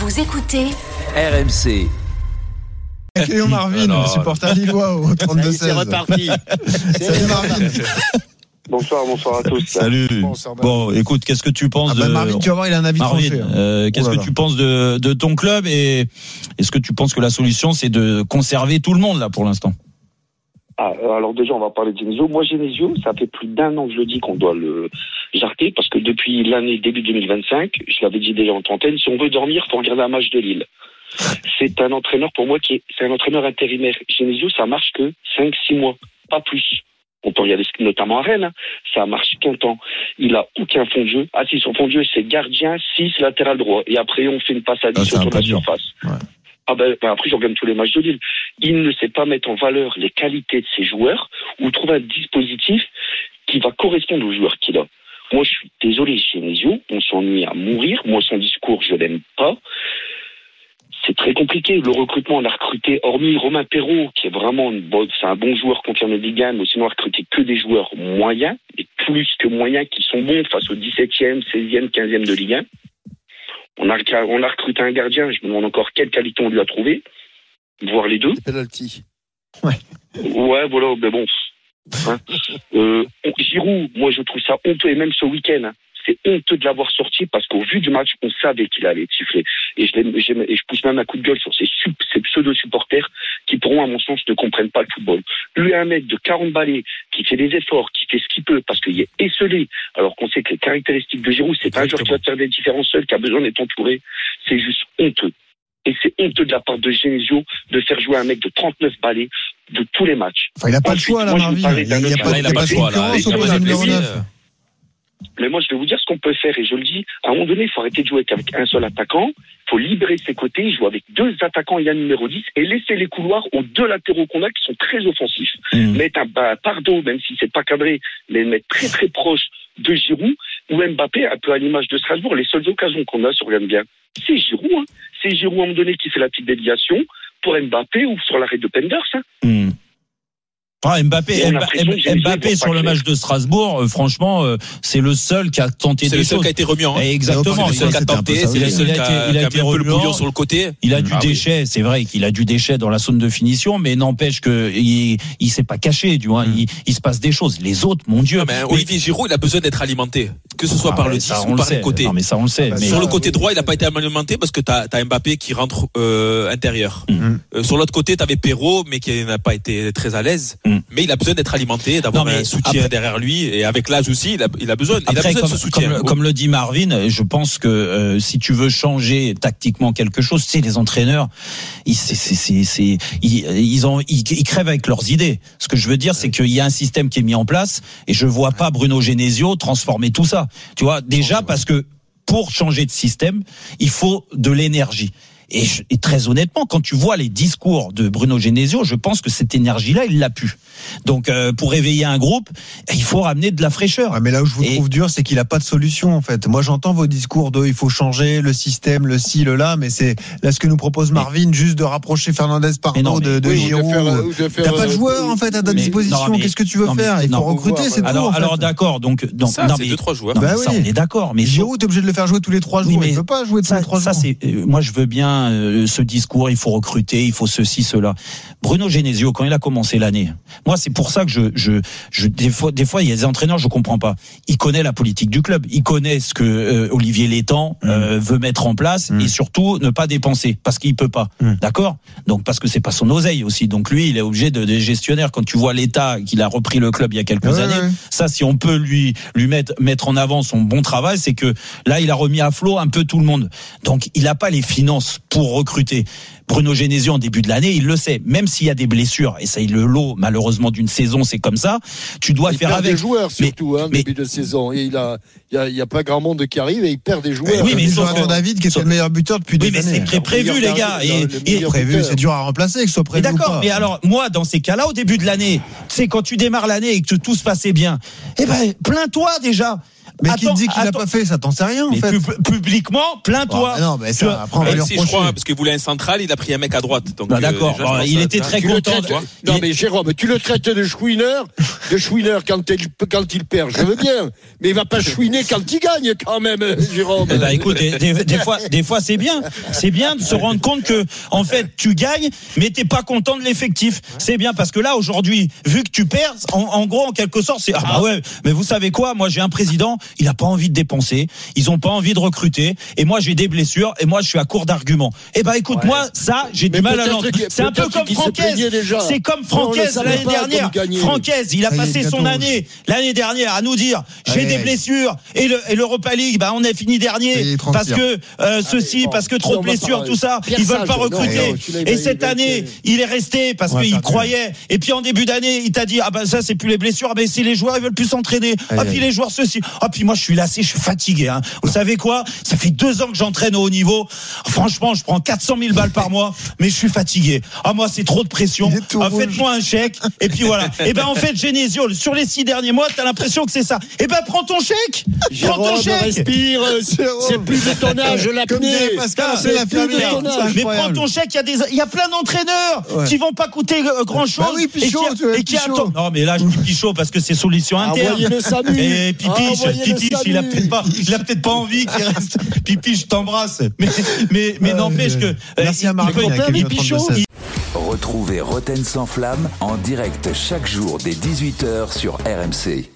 Vous écoutez RMC. Accueillons Marvin, supporter lillois au 32-16. C'est reparti. Salut Marvin. Bonsoir à tous. Salut. Bon, écoute, qu'est-ce que tu penses de Marvin, tu vas voir, il a un avis tranché. Qu'est-ce que tu penses de ton club et est-ce que tu penses que la solution c'est de conserver tout le monde là pour l'instant? Alors déjà, on va parler de Genesio. Moi, Genesio, ça fait plus d'1 an que je le dis qu'on doit le jarter parce que depuis l'année début 2025, je l'avais dit déjà en trentaine, si on veut dormir, faut regarder un match de Lille. C'est un entraîneur pour moi c'est un entraîneur intérimaire. Genesio, ça marche que 5-6 mois, pas plus. On peut regarder notamment à Rennes, ça marche qu'un temps. Il a aucun fond de jeu. Ah si, son fond de jeu, c'est gardien, 6, latéral droit. Et après, on fait une passe à 10 autour de la surface. Ouais. Après, je regarde tous les matchs de Lille. Il ne sait pas mettre en valeur les qualités de ses joueurs ou trouver un dispositif qui va correspondre aux joueurs qu'il a. Moi, je suis désolé, Genesio, on s'ennuie à mourir. Moi, son discours, je l'aime pas. C'est très compliqué. Le recrutement, on a recruté, hormis Romain Perrault, qui est vraiment c'est un bon joueur confirmé de Ligue 1, mais sinon on a recruté que des joueurs moyens, et plus que moyens qui sont bons face au 17e, 16e, 15e de Ligue 1. On a recruté un gardien, je me demande encore quelle qualité on lui a trouvé, voire les deux. Penalty. Ouais, voilà, mais bon. Hein. Giroud, moi je trouve ça honteux, et même ce week-end, c'est honteux de l'avoir sorti parce qu'au vu du match, on savait qu'il allait être sifflé. Et je pousse même un coup de gueule sur ces pseudo-supporters qui, pour moi, à mon sens, ne comprennent pas le football. Lui, un mec de 40 balais qui fait des efforts, qui fait ce qu'il peut parce qu'il est esselé, alors qu'on sait que les caractéristiques de Giroud, c'est pas un joueur qui va faire des différences seul, qui a besoin d'être entouré. C'est juste honteux. Et c'est honteux de la part de Genesio de faire jouer un mec de 39 balais de tous les matchs. Enfin, il n'a pas le choix, là, Marvin. Il n'y a pas de concurrence au poste de numéro 9. Mais moi, je vais vous dire ce qu'on peut faire, et je le dis, à un moment donné, il faut arrêter de jouer avec un seul attaquant, il faut libérer ses côtés, jouer avec 2 attaquants et un numéro 10, et laisser les couloirs aux 2 latéraux qu'on a qui sont très offensifs. Mettre un Pardo, même si c'est pas cadré, mais le mettre très très proche de Giroud, ou Mbappé, un peu à l'image de Strasbourg. Les seules occasions qu'on a, si on regarde bien, c'est Giroud. Hein. C'est Giroud, à un moment donné, qui fait la petite déviation pour Mbappé ou sur l'arrêt de Penders. Hein. Mbappé sur le match de Strasbourg, franchement, c'est le seul qui a tenté des choses. C'est le seul qui a été remuant. Hein. Exactement. C'est le seul qui a tenté, c'est le seul qui a mis un peu le bouillon sur le côté. Il a du déchet, c'est vrai qu'il a du déchet dans la zone de finition, mais n'empêche que il s'est pas caché, tu vois. Il se passe des choses. Les autres, mon Dieu. Non, mais Olivier Giroud, il a besoin d'être alimenté. Que ce soit par le 10 ou par le côté. Non, mais ça, on le sait. Sur le côté droit, il n'a pas été alimenté parce que t'as Mbappé qui rentre intérieur. Sur l'autre côté, t'avais Perrault, mais qui n'a pas été très à l'aise. Mais il a besoin d'être alimenté, d'avoir un soutien derrière lui, et avec l'âge aussi, il a besoin de ce soutien. Comme le dit Marvin, je pense que si tu veux changer tactiquement quelque chose, c'est les entraîneurs, ils crèvent avec leurs idées. Ce que je veux dire, c'est qu'il y a un système qui est mis en place, et je vois pas Bruno Genesio transformer tout ça. Tu vois, déjà parce que pour changer de système, il faut de l'énergie. Et très honnêtement, quand tu vois les discours de Bruno Genesio, je pense que cette énergie-là, il l'a pu. Donc, pour réveiller un groupe, il faut ramener de la fraîcheur. Ouais, mais là où je vous trouve dur, c'est qu'il a pas de solution, en fait. Moi, j'entends vos discours de il faut changer le système, le ci, le là, mais c'est là ce que nous propose Marvin, juste de rapprocher Fernandez Pardo de Giroud. T'as pas de joueur, en fait, à ta disposition. Qu'est-ce que tu veux faire? Il faut recruter, c'est tout. Alors, d'accord. Donc, ça, c'est 2-3 joueurs. Ça, on est d'accord. Mais Giroud, t'es obligé de le faire jouer tous les 3 jours. Il peut pas jouer tous les 3 jours. Moi, je veux bien ce discours, il faut recruter, il faut ceci, cela. Bruno Genesio, quand il a commencé l'année, moi, c'est pour ça que des fois, il y a des entraîneurs, je comprends pas. Il connaît la politique du club, il connaît ce que Olivier Létang veut mettre en place, et surtout ne pas dépenser parce qu'il peut pas. D'accord? Donc parce que c'est pas son oseille aussi. Donc lui, il est obligé de gestionnaire. Quand tu vois l'État qu'il a repris le club il y a quelques années, ça, si on peut lui mettre en avant son bon travail, c'est que là, il a remis à flot un peu tout le monde. Donc il a pas les finances pour recruter. Bruno Genesio, en début de l'année, il le sait. Même s'il y a des blessures, et ça, le lot, malheureusement, d'une saison, c'est comme ça, tu dois faire avec. Il perd des joueurs, surtout, début de saison. Et il y a pas grand monde qui arrive et il perd des joueurs. Oui, mais Jonathan David, qui est le meilleur buteur depuis des années. Oui, mais c'est prévu, les gars. Prévu, c'est dur à remplacer, que ce soit prévu. D'accord, mais alors, moi, dans ces cas-là, au début de l'année, c'est quand tu démarres l'année et que tout se passait bien, plains-toi déjà. Mais qui te dit qu'il l'a pas fait, ça t'en sais rien, en fait. Publiquement, plains-toi. Non, mais ça, après, on va lui reprocher. Je crois, parce qu'il voulait un central, il a pris un mec à droite. Donc, d'accord. Il était très content. Non, mais Jérôme, tu le traites de chouineur quand il perd, je veux bien. Mais il va pas chouiner quand il gagne, quand même, Jérôme. Eh ben, écoute, des fois, c'est bien. C'est bien de se rendre compte que, en fait, tu gagnes, mais t'es pas content de l'effectif. C'est bien, parce que là, aujourd'hui, vu que tu perds, en gros, en quelque sorte, c'est, ouais, mais vous savez quoi? Moi, j'ai un président, il a pas envie de dépenser. Ils ont pas envie de recruter. Et moi, j'ai des blessures. Et moi, je suis à court d'arguments. Eh ben, écoute, moi, ça, j'ai du mal à l'entendre. C'est un peu comme Francaise. C'est comme Francaise l'année dernière. Francaise, il a passé son année, l'année dernière, à nous dire, j'ai des blessures. Et l'Europa League, on a fini dernier. Parce que, parce que trop de blessures, tout ça. Ils veulent pas recruter. Et cette année, il est resté parce qu'il croyait. Et puis, en début d'année, il t'a dit, ça, c'est plus les blessures. Si les joueurs, ils veulent plus s'entraîner. Puis les joueurs, ceci. Puis moi, je suis lassé, je suis fatigué, hein. Vous savez quoi? Ça fait 2 ans que j'entraîne au haut niveau. Franchement, je prends 400 000 balles par mois, mais je suis fatigué. Moi, c'est trop de pression. Faites-moi un chèque. Et puis voilà. En fait, Genesio, sur les 6 derniers mois, t'as l'impression que c'est ça. Prends ton chèque. Prends ton chèque. Respire. C'est plus de ton âge, l'apnée. C'est la plus de ton âge. Mais prends ton chèque. Il y a plein d'entraîneurs qui vont pas coûter grand chose. Et qui attendent. Non, mais là, je dis Pichot parce que c'est solution interne. Et Pipiche, il a peut-être pas envie qu'il reste. Pipiche, je t'embrasse. Mais n'empêche que. Merci à Marvin. Retrouvez Roten sans flamme en direct chaque jour dès 18h sur RMC.